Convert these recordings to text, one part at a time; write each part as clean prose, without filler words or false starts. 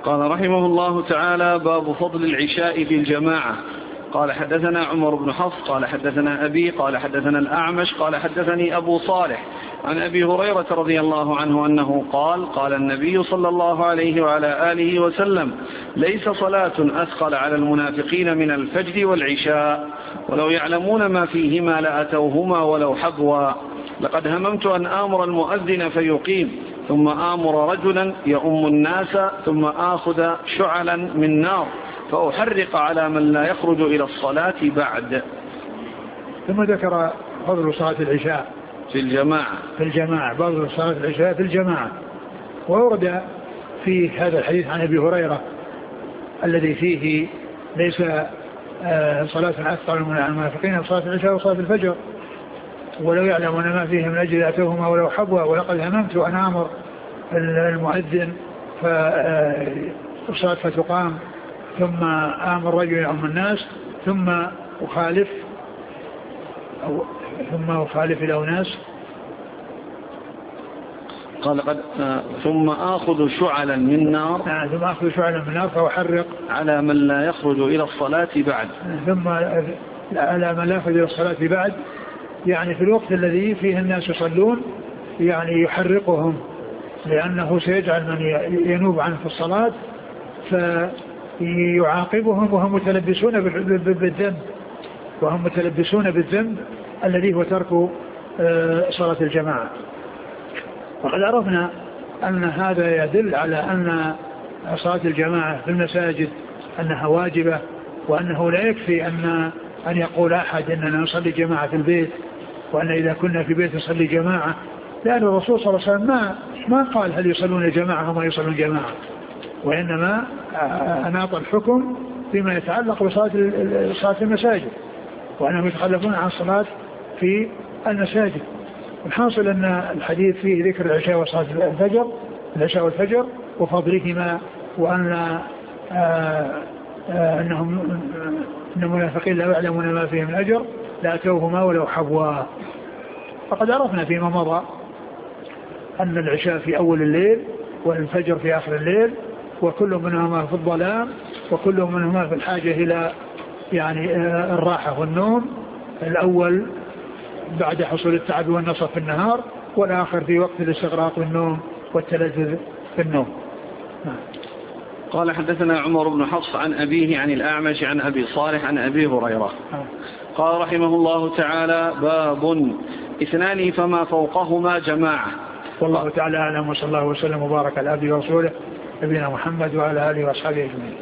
قال رحمه الله تعالى: باب فضل العشاء في الجماعة. قال حدثنا عمر بن حفص قال حدثنا أبي قال حدثنا الأعمش قال حدثني أبو صالح عن أبي هريرة رضي الله عنه أنه قال النبي صلى الله عليه وعلى آله وسلم: ليس صلاة أثقل على المنافقين من الفجر والعشاء، ولو يعلمون ما فيهما لأتوهما ولو حبوا. لقد هممت أن آمر المؤذن فيقيم، ثم آمر رجلا يؤم الناس، ثم آخذ شعلا من نار فأحرق على من لا يخرج إلى الصلاة بعد. ثم ذكر فضل صلاة العشاء في الجماعة. فضل صلاة العشاء في الجماعة. وورد في هذا الحديث عن أبي هريرة الذي فيه: ليس صلاة أثقل من المنافقين صلاة العشاء وصلاة الفجر، ولو يعلمون ما فيه من أجل أتوهما ولو حبوا. ولقد هممت أن آمر المؤذن فالصلاة فتقام، ثم آمر رجل يؤم الناس، ثم أخالف إلى أناس. قال ثم آخذ شعلا من نار فأحرق على من لا يخرج إلى الصلاة بعد. ثم على من لا يخرج إلى الصلاة بعد، يعني في الوقت الذي فيه الناس يصلون، يعني يحرقهم، لأنه سيجعل من ينوب عنه في الصلاة فيعاقبهم وهم متلبسون بالذنب الذي هو ترك صلاة الجماعة. وقد عرفنا أن هذا يدل على أن صلاة الجماعة في المساجد أنها واجبة، وأنه لا يكفي أن يقول أحد أننا نصلي جماعة في البيت، وأن إذا كنا في بيت نصلي جماعة، لأن الرسول صلى الله عليه وسلم ما قال هل يصلون جماعة وما يصلون جماعة، وإنما أناط الحكم فيما يتعلق بصلاة المساجد، وأنهم يتخلفون عن الصلاة في المساجد. الحاصل أن الحديث فيه ذكر العشاء وصلاة العشاء والفجر وفضلهما، وأن أن المنافقين لا يعلمون ما فيه من أجر لأتوهما ولو حبوا. فقد عرفنا فيما مضى أن العشاء في أول الليل والفجر في آخر الليل، وكل منهما في الظلام، وكل منهما في الحاجة إلى يعني الراحة والنوم. الأول بعد حصول التعب والنصف في النهار، والآخر في وقت الاستغراق بالنوم والتلذذ في النوم. قال حدثنا عمر بن حفص عن أبيه عن الأعمش عن أبي صالح عن أبي هريرة قال رحمه الله تعالى: باب 2 فما فوقهما جماعة. والله تعالى أعلم، وصلى الله وسلم وبارك على عبده ورسوله نبينا محمد وعلى آله وأصحابه أجمعين.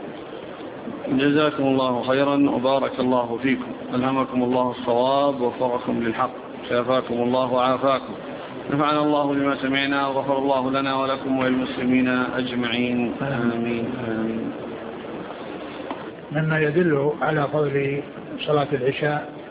جزاكم الله خيرا وبارك الله فيكم، ألهمكم الله الصواب ووفقكم للحق، شافاكم الله وعافاكم، نفعنا الله بما سمعنا، وغفر الله لنا ولكم وللمسلمين أجمعين، آمين آمين. مما يدل على فضل صلاة العشاء